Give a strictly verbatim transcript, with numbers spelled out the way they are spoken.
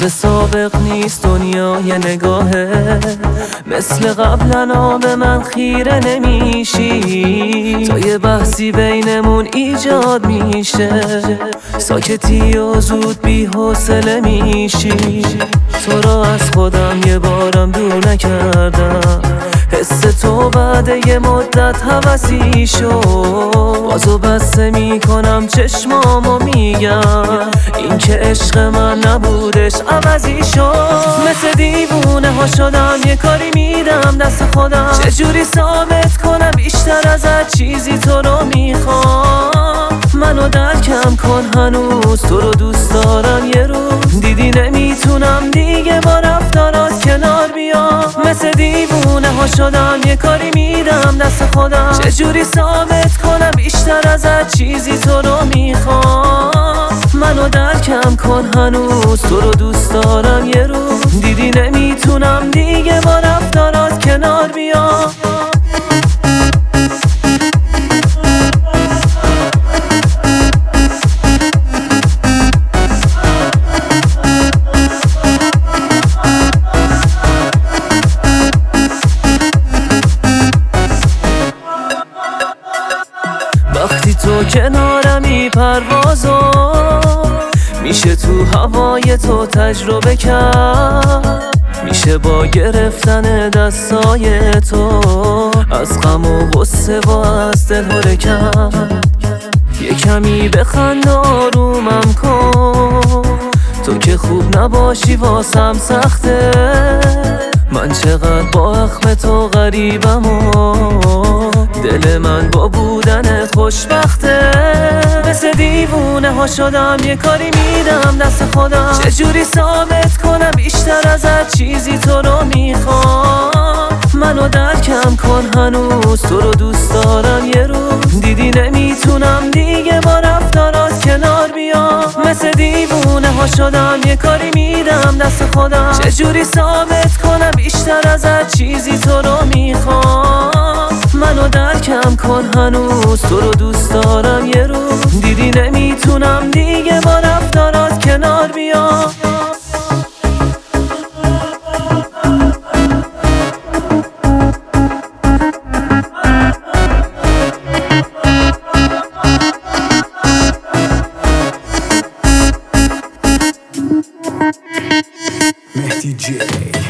به سابق نیست دنیای نگاهه، مثل قبلنا به من خیره نمیشی، تا یه بحثی بینمون ایجاد میشه، ساکتی و زود بی حوصله میشی. تو را از خودم یه بارم دور نکردم، حس تو بعد یه مدت هوسی شد، بازو بسته میکنم چشمامو میگم این که عشق من نبودش عوضی شد. مثل دیوونه ها شدم یه کاری میدم دست خودم، چجوری ثابت کنم بیشتر ازت چیزی تو رو میخوام. منو درکم کن هنوز تو رو دوست دارم، یه روز دیدی نمیتونم دیگه با رفتارات کنار بیام. مثل دیوونه ها شدم یه کاری میدم دست خودم، چجوری ثابت کنم بیشتر ازت چیزی تو رو میخوام. منو درکم کن هنوز تو رو دوست دارم، یه روز دیدی نمیتونم دیگه با رفتارات کنار بیام. وقتی تو کنارمی پروازو میشه تو هوای تو تجربه کرد، میشه با گرفتن دستای تو از غم و غصه و از دل حرکت. یه کمی بخند آرومم کن، تو که خوب نباشی واسم سخته، من چقدر با اخم تو غریبم و دل من با بودنت خوشبخته. مثل دیوونه ها شدم یه کاری میدم دست خودم، چجوری ثابت کنم بیشتر ازت چیزی تو رو میخوام. منو درکم کن هنوز تو رو دوست دارم، یه روز دیدی نمیتونم دیگه با رفتارات کنار بیام. مثل دیوونه ها شدم یه کاری میدم دست خودم، چجوری ثابت کنم بیشتر ازت چیزی تو رو میخوام. منو درکم کن هنوز تو رو دوست دارم، یه روز دیدی نمیتونم دیگه با رفتارات کنار بیام. مهدی جی